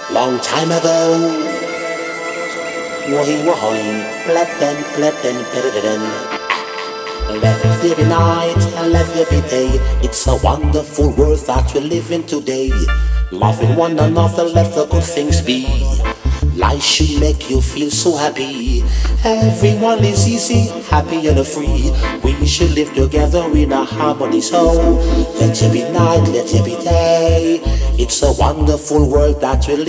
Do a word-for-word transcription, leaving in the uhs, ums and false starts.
Long time ago, woy woy, pletten, pletten, pletten. Let there be night and let there be day. It's a wonderful world that we live in today. Loving one another, let the good things be. Life should make you feel so happy. Everyone is easy, happy and free. We should live together in a harmony. So let there be night, let there be day. It's a wonderful world that we live